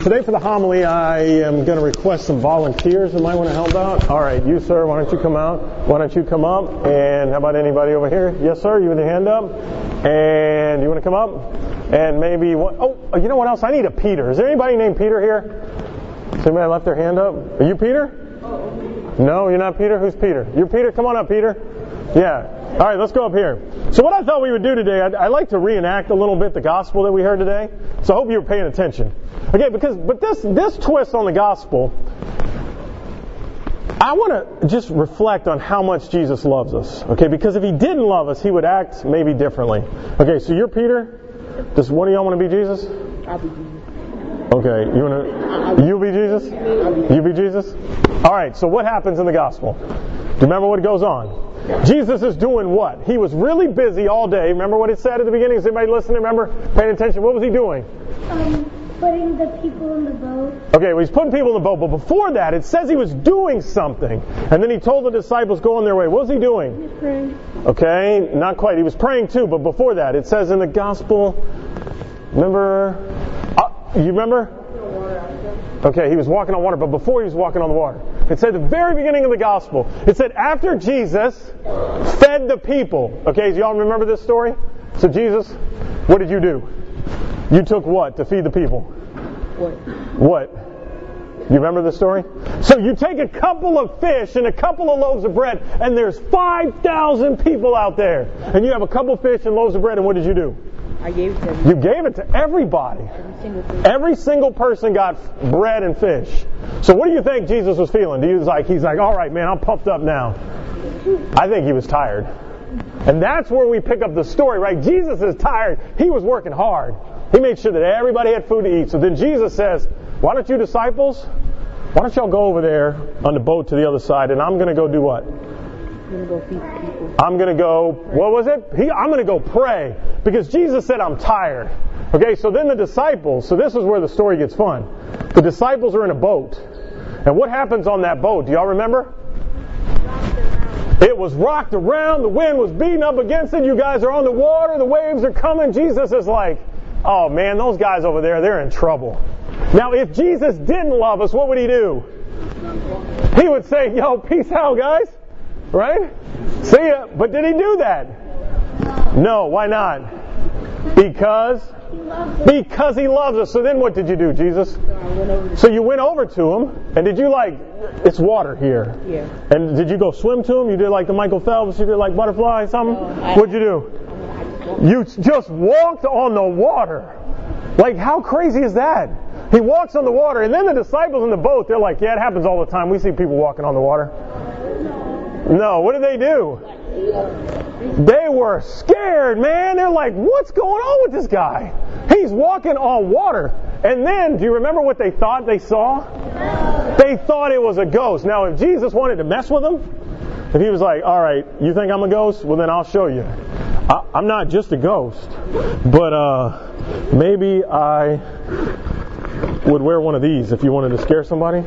Today for the homily, I am going to request some volunteers that might want to help out. All right, you, sir, why don't you come out? Why don't you come up? And how about anybody over here? Yes, sir, you with your hand up. And you want to come up? And maybe, you know what else? I need a Peter. Is there anybody named Peter here? Has anybody left their hand up? Are you Peter? No, you're not Peter? Who's Peter? You're Peter? Come on up, Peter. Yeah. All right, let's go up here. So what I thought we would do today, I'd like to reenact a little bit the gospel that we heard today. So I hope you were paying attention. Okay, but this twist on the gospel, I want to just reflect on how much Jesus loves us. Okay, because if he didn't love us, he would act maybe differently. Okay, so you're Peter. Does one of y'all want to be Jesus? I'll be Jesus. Okay, you'll be Jesus? You be Jesus? All right, so what happens in the gospel? Do you remember what goes on? Jesus is doing what? He was really busy all day. Remember what it said at the beginning? Is anybody listening? Remember? Paying attention? What was he doing? Putting the people in the boat. Okay, well, he's putting people in the boat. But before that, it says he was doing something. And then he told the disciples, go on their way. What was he doing? He was praying. Okay, not quite. He was praying too. But before that, it says in the gospel, remember? You remember? Okay, he was walking on water. But before he was walking on the water, it said at the very beginning of the gospel, it said after Jesus fed the people. Okay, do y'all remember this story? So Jesus, what did you do? You took what to feed the people? What? You remember the story? So you take a couple of fish and a couple of loaves of bread, and there's 5,000 people out there. And you have a couple of fish and loaves of bread, and what did you do? I gave it to everybody. You gave it to everybody. Every single person got bread and fish. So what do you think Jesus was feeling? He's like, all right, man, I'm pumped up now. I think he was tired. And that's where we pick up the story, right? Jesus is tired. He was working hard. He made sure that everybody had food to eat. So then Jesus says, why don't you disciples, why don't y'all go over there on the boat to the other side, and I'm going to go do what? I'm going to go feed the people. I'm going to go, what was it? I'm going to go pray. Because Jesus said, I'm tired. Okay, so then the disciples, so this is where the story gets fun. The disciples are in a boat. And what happens on that boat? Do y'all remember? It was rocked around. The wind was beating up against it. You guys are on the water. The waves are coming. Jesus is like, oh man, those guys over there, they're in trouble. Now, if Jesus didn't love us, what would he do? He would say, yo, peace out, guys. Right? See ya. But did he do that? No. Why not? Because he loves us. So then what did you do, Jesus? So you went over to him, and did you it's water here. Yeah. And did you go swim to him? You did like the Michael Phelps, you did like butterfly, something? What'd you do? You just walked on the water. Like, how crazy is that? He walks on the water, and then the disciples in the boat, they're like, yeah, it happens all the time. We see people walking on the water. No, what did they do? They were scared, man. They're like, what's going on with this guy? He's walking on water. And then, do you remember what they thought they saw? They thought it was a ghost. Now, if Jesus wanted to mess with them, if he was like, all right, you think I'm a ghost? Well, then I'll show you. I'm not just a ghost, but maybe I would wear one of these if you wanted to scare somebody.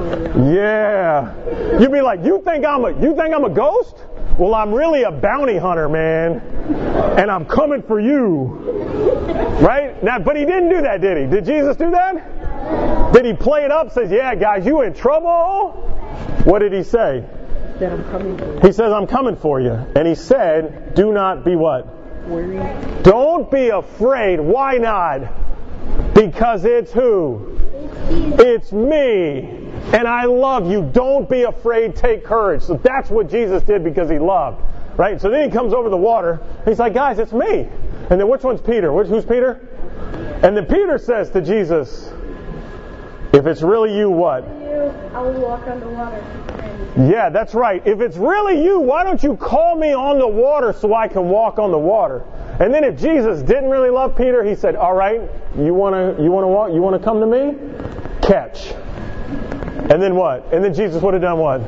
Yeah. You'd be like, you think I'm a ghost? Well, I'm really a bounty hunter, man. And I'm coming for you. Right? Now, but he didn't do that, did he? Did Jesus do that? Did he play it up? Says, yeah, guys, you in trouble? What did he say? That I'm coming for you. He says, I'm coming for you. And he said, do not be what? Worried. Don't be afraid. Why not? Because it's who? It's me. And I love you. Don't be afraid. Take courage. So that's what Jesus did because he loved. Right? So then he comes over the water. He's like, guys, it's me. And then which one's Peter? Who's Peter? And then Peter says to Jesus, if it's really you, what? I will walk on the water. Yeah, that's right. If it's really you, why don't you call me on the water so I can walk on the water? And then if Jesus didn't really love Peter, he said, all right, you want to come to me? Catch. And then what? And then Jesus would have done what?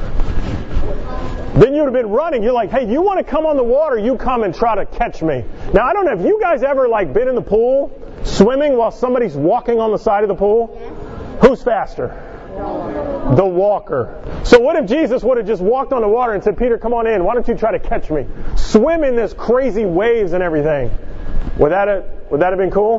Then you'd have been running. You're like, hey, you want to come on the water? You come and try to catch me. Now, I don't know if you guys ever been in the pool swimming while somebody's walking on the side of the pool. Yeah. Who's faster? The walker. So what if Jesus would have just walked on the water and said, Peter, come on in. Why don't you try to catch me? Swim in this crazy waves and everything. Would that have been cool?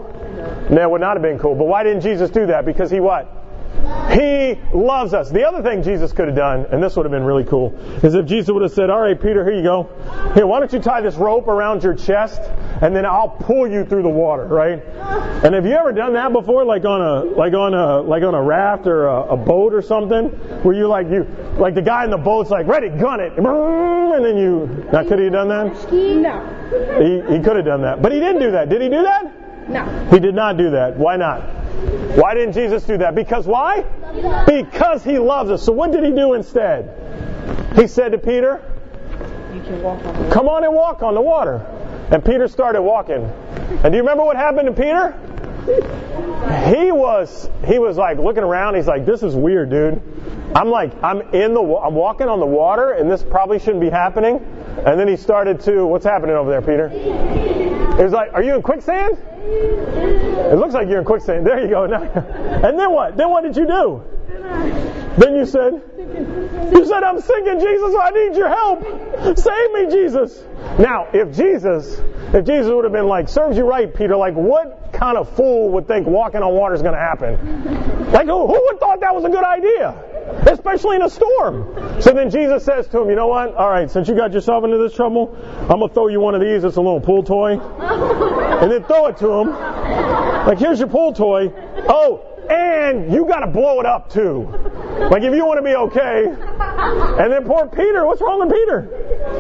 That would not have been cool. But why didn't Jesus do that? Because he what? He loves us. The other thing Jesus could have done, and this would have been really cool, is if Jesus would have said, all right, Peter, here you go. Here, why don't you tie this rope around your chest, and then I'll pull you through the water, right? And have you ever done that before, like on a raft or a boat or something, where you like the guy in the boat's like, ready, gun it, and then you, now could he have done that? No. He could have done that. But he didn't do that. Did he do that? No. He did not do that. Why not? Why didn't Jesus do that? Because why? Because he loves us. So what did he do instead? He said to Peter, You can walk on the come on and walk on the water. And Peter started walking. And do you remember what happened to Peter? He was like looking around. He's like, this is weird, dude. I'm walking on the water, and this probably shouldn't be happening. And then he started to, what's happening over there, Peter? He was like, are you in quicksand? It looks like you're in quicksand. There you go. And then what? Then what did you do? Then you said, I'm sinking, Jesus. I need your help. Save me, Jesus. Now, if Jesus would have been like, serves you right, Peter, like what kind of fool would think walking on water is going to happen? Like who would thought that was a good idea? Especially in a storm. So then Jesus says to him, you know what? All right, since you got yourself into this trouble, I'm going to throw you one of these. It's a little pool toy. And then throw it to him. Like, here's your pool toy. Oh, and you got to blow it up too. Like if you want to be okay. And then poor Peter, what's wrong with Peter?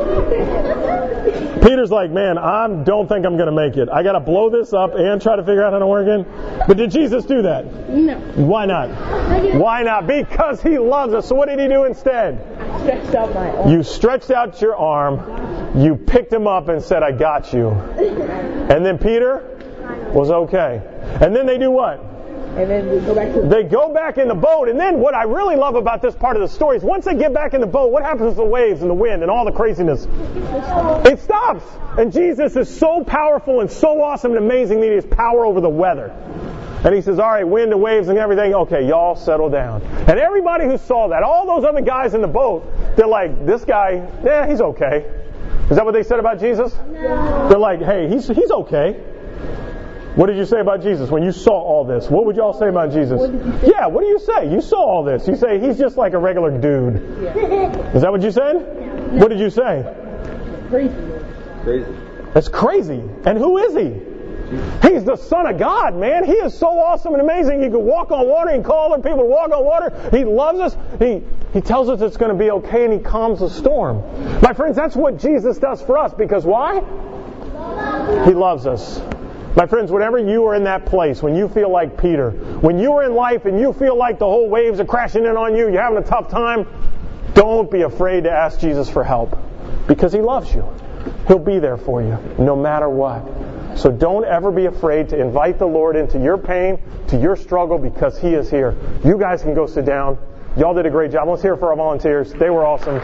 Peter's like, man, I don't think I'm going to make it. I got to blow this up and try to figure out how to work it. But did Jesus do that? No. Why not? Why not? Because he loves us. So what did he do instead? I stretched out my arm. You stretched out your arm. You picked him up and said, I got you. And then Peter was okay. And then they do what? And then they go back in the boat, and then what I really love about this part of the story is once they get back in the boat, what happens to the waves and the wind and all the craziness? It stops. And Jesus is so powerful and so awesome and amazing that he has power over the weather. And he says, all right, wind and waves and everything, okay, y'all settle down. And everybody who saw that, all those other guys in the boat, they're like, this guy, he's okay. Is that what they said about Jesus? No. They're like, hey, he's okay. What did you say about Jesus when you saw all this? What would y'all say about Jesus? Yeah, what do you say? You saw all this. You say he's just like a regular dude. Yeah. Is that what you said? Yeah. What did you say? Crazy. That's crazy. And who is he? He's the Son of God, man. He is so awesome and amazing. He can walk on water. He can call other people to walk on water. He loves us. He tells us it's going to be okay, and he calms the storm. My friends, that's what Jesus does for us. Because why? He loves us. My friends, whenever you are in that place, when you feel like Peter, when you are in life and you feel like the whole waves are crashing in on you, you're having a tough time, don't be afraid to ask Jesus for help. Because he loves you. He'll be there for you, no matter what. So don't ever be afraid to invite the Lord into your pain, to your struggle, because he is here. You guys can go sit down. Y'all did a great job. Let's hear it for our volunteers. They were awesome.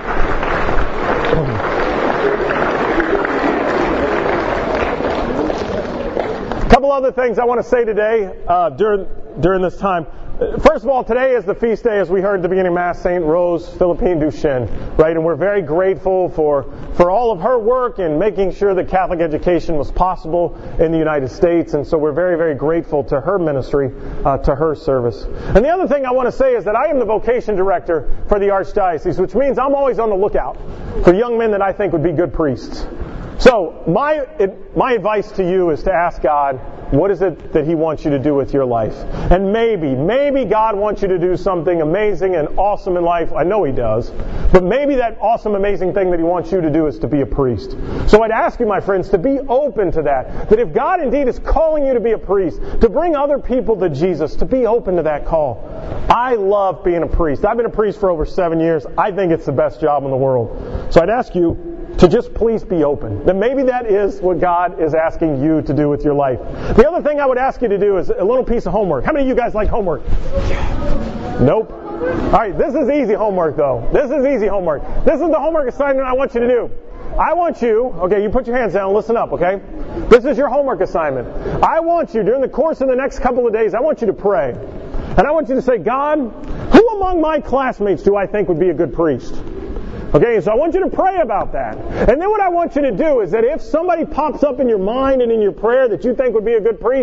Couple other things I want to say today during this time. First of all, today is the feast day, as we heard at the beginning of Mass, St. Rose Philippine Duchesne, right? And we're very grateful for all of her work in making sure that Catholic education was possible in the United States. And so we're very, very grateful to her ministry, to her service. And the other thing I want to say is that I am the vocation director for the Archdiocese, which means I'm always on the lookout for young men that I think would be good priests. So my advice to you is to ask God, what is it that he wants you to do with your life? And maybe God wants you to do something amazing and awesome in life. I know he does. But maybe that awesome, amazing thing that he wants you to do is to be a priest. So I'd ask you, my friends, to be open to that. That if God indeed is calling you to be a priest, to bring other people to Jesus, to be open to that call. I love being a priest. I've been a priest for over 7 years. I think it's the best job in the world. So I'd ask you to just please be open. That maybe that is what God is asking you to do with your life. The other thing I would ask you to do is a little piece of homework. How many of you guys like homework? Nope. All right, this is easy homework though. This is easy homework. This is the homework assignment I want you to do. I want you, okay, you put your hands down, listen up, okay? This is your homework assignment. I want you, during the course of the next couple of days, I want you to pray. And I want you to say, God, who among my classmates do I think would be a good priest? Okay, so I want you to pray about that. And then what I want you to do is that if somebody pops up in your mind and in your prayer that you think would be a good priest,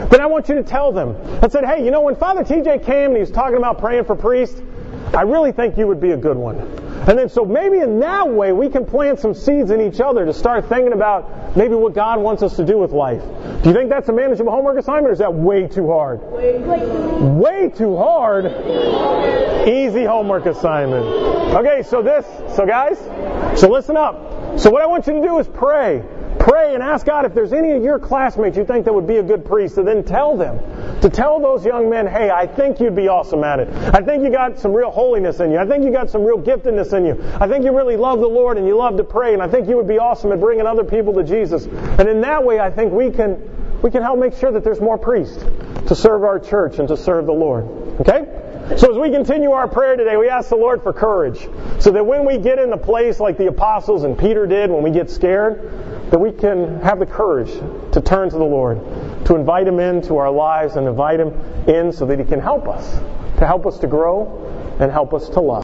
then I want you to tell them. I said, hey, when Father TJ came and he was talking about praying for priests, I really think you would be a good one. And then so maybe in that way we can plant some seeds in each other to start thinking about maybe what God wants us to do with life. Do you think that's a manageable homework assignment, or is that way too hard? Way too hard? Easy homework assignment. Okay, so guys, listen up. So what I want you to do is pray. Pray and ask God if there's any of your classmates you think that would be a good priest, and then tell them. To tell those young men, hey, I think you'd be awesome at it. I think you got some real holiness in you. I think you got some real giftedness in you. I think you really love the Lord and you love to pray, and I think you would be awesome at bringing other people to Jesus. And in that way, I think we can help make sure that there's more priests to serve our church and to serve the Lord. Okay? So as we continue our prayer today, we ask the Lord for courage, so that when we get in a place like the apostles and Peter did when we get scared, that we can have the courage to turn to the Lord, to invite Him into our lives and invite Him in so that He can help us to grow and help us to love.